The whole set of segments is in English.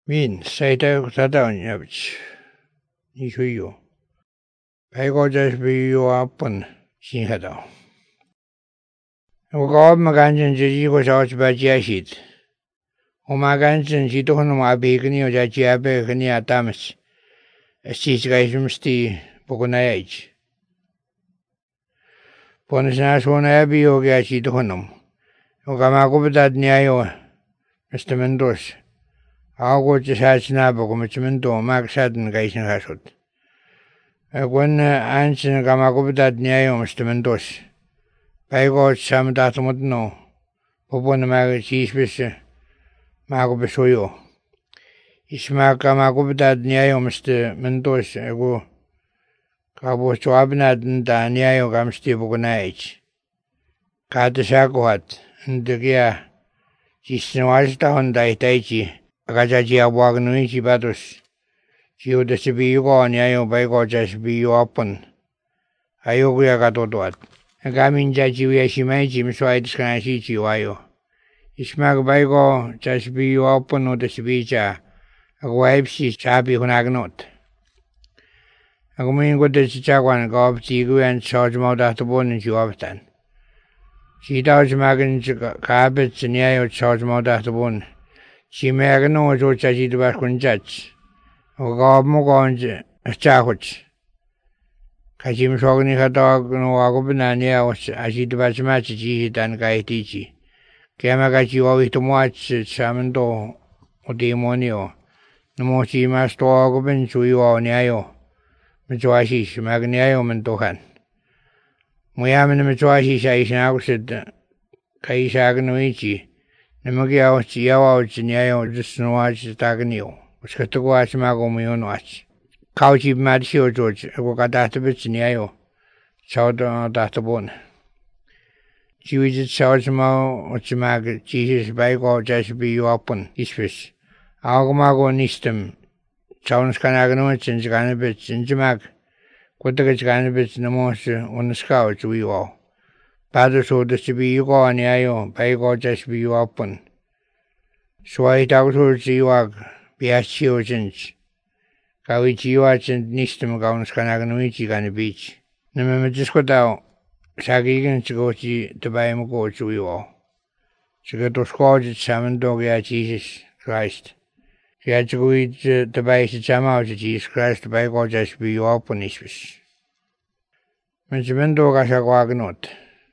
Min säitä sadaun jävits. Niin suju. Päikojas biu apun sinhadau. Uqawma kanjin jigo sawch bajiashid. Uma kanjin jitohnu abigni oja jiabe gni atamis. Sisgaisumsti bukunayaj. Ponisna suona biu ga jitohnum. Uqamaqubdad niayo Mr. Mendoza. Ako jisachna bukumchmento maksadn gaisin hasud. When ansin qamaqubdad niayo Mr. Mendoza. Päiko samdatumutno. Popon mag jisbis magubesuyo. Isma qamaqubdad niayo Mr. Mendoza. Ego qabo chuabnad nda niayo qamsti bukunayaj. Qaadishaquhat ndigia jisnuashta hondaitaichi. Agajaji abuagnu jibatus. Jiu desibiugo niayo baiko jasbiu apun. Ayogu ya katotoat. Gaminja jiu ya shimai jim suaidis kanashi jiwayo. Ismag baiko jasbiu apun o desibija. Agwaibsi chabi hunagnot. Agumingo desichagwan gawab jiguan sajmaudahtabon jiwabtan. Jidawjmagin kabit niayo sajmaudahtabon. Chimagno jo chajid baskunjach. Ogabmugonj chahuch. Kajim sogni khatag no agubnania was ajid basmach jihitan kaitichi. Kiamagachi wawitumuach samento odemonio. Namochi masto agubin suyo niayo. Mchwashish magniayo mentohan. Muyamin mchwashish aishnagusid kaishagnuichi. Namagia yawa niayo jisnuach tagnio. Uskatuguach magomuyonuach. Kauchi madshio George, Agogatabits niayo. Chowda databon. Chiwijit Chowjamo Uchimag, Jesus Bago, Jasbi Upon, Ispis. Algomago Nistem. Chownskanaganoich and Janabits and Jimag. Quatagach Ganabits Namos on the scouts we all. Paduso desibi yugo niayo, Bago Jasbi Upon. Swai Dagtur Jiwag, Biachio Jins. Kawichiwach and Nistem Gaunskanaganuichi on the beach. Nememajiskodao, Sagigan Chigochi, the Bayamago Chuyo. Chigato squadred salmon dog Jesus Christ. Kiachuid the Bay Chama Jesus Christ, the Bago Jasbi Upon Ispis. Menjamendo Gashaguagnot.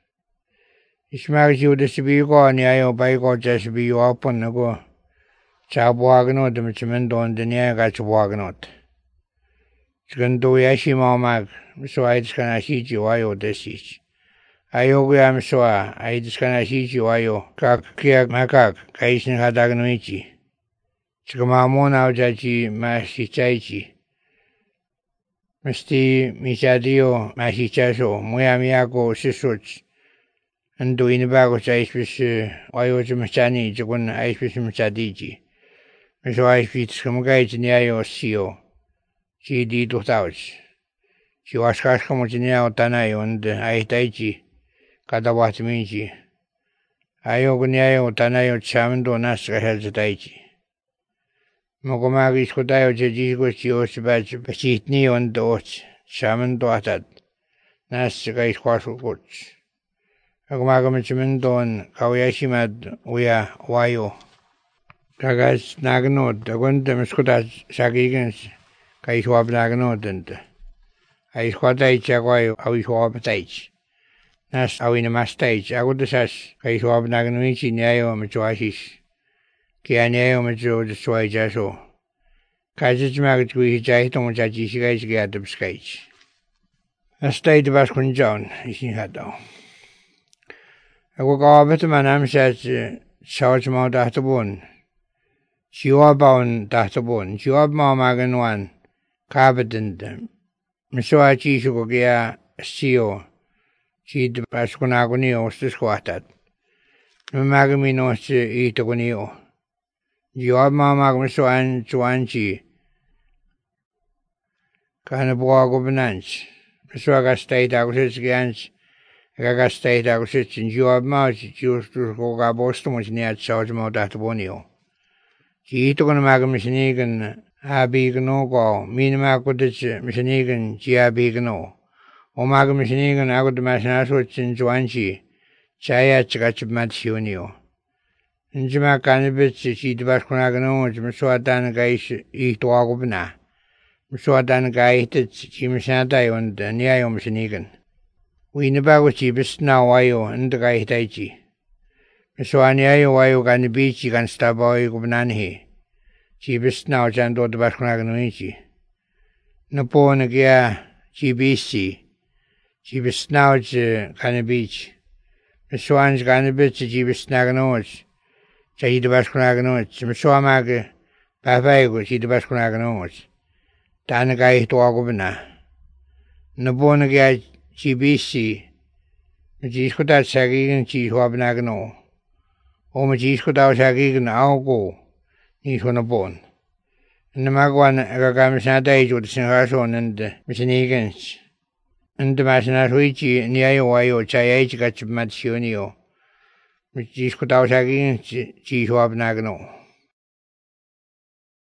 Ismagju desibigo niayo Bago Jasbi Upon Nago. Chabuagnot, the Menjamendo and the Niagachuagnot. Chigando Yashima mag, so I discanashiji wayo desich. Ayoguam soa, I discanashiji wayo, kakia makak, kaisin hadagnuichi. Chigamamona jaji mashichaichi. Misti michadio mashichaso, muamiago sisuch. And do in the bag of ice wayo jimachani, jagun ice michadiji. Miso ice skamagaj niayo sio. She did without. She was Kaskamutinia Tanayo and Aitaiji, Katawatminji. Ayoguniayo Tanayo Chamando Nasca Helzataichi. Mogomagi Skodayo Jajigo Chiosibach, Pachitni on the Och, Chamando Atad, Nasca Squashu Coach. Agmagamichimendo and Kawayashimad, Uya, Wayo. Kagas Nagno, the Gundam Skodas Sagigans. Kaishwabnagnodent. I squatai chagway, Awishwabataich. Nas Awinamastage, Agudasas, Kaishwabnagnuichi, Niayo, Machuashish. Kianeo, Macho, the Sway Jaso. Kazimag, we jaitom Jajishigais get the sketch. A state of Basquin John, is in Haddo. I will go over to my name, says Chargemount Databon. Chiwabon Databon, Chiwabma Magan one. Kabadend. Misoachi Shugogia Sio. She the Pasconagonio squatted. No magamino itagonio. Giorma magmisoan chuanchi. Canabuago benanch. Misoaga state agusits gans. Gaga state agusits in Giorma, used to go gabostum near Sajmo Databonio. Jiitokon magamisinigan abigno ko minmakudich misinigan jiabigno. Omagamisinigan agud masnaswatsin juanchi chaya chikachibmatsionio. Njima kanibits chidibashkunagano jimswatan gaish ihtuagubna. Mswatan gaitits jimshantai und niayom sinigan. Winabago chibisna wayo ndagaitaichi. Mswaniayo wayo ganibichi gan staboy gubnanhi. Chibisna ojando dibashkunagano ichi. Napo nagia chibisi. Chibisna oj ganibichi. Mswanj ganibits chibisnagano chahidibashkunagano mswamag papaygo chidibashkunagano Tanagai tuagubna. Nabonagia chibisi. Majiskuta sagigan chiswabnagano. O majiskuta sagigan augo. Niswanabon. Namagwan agagamisnata ijod sinhason and misinigans. And the Masanasuichi niayo wayo chayaichikachmatsionio. Majiskuta sagigan chiswabnagano.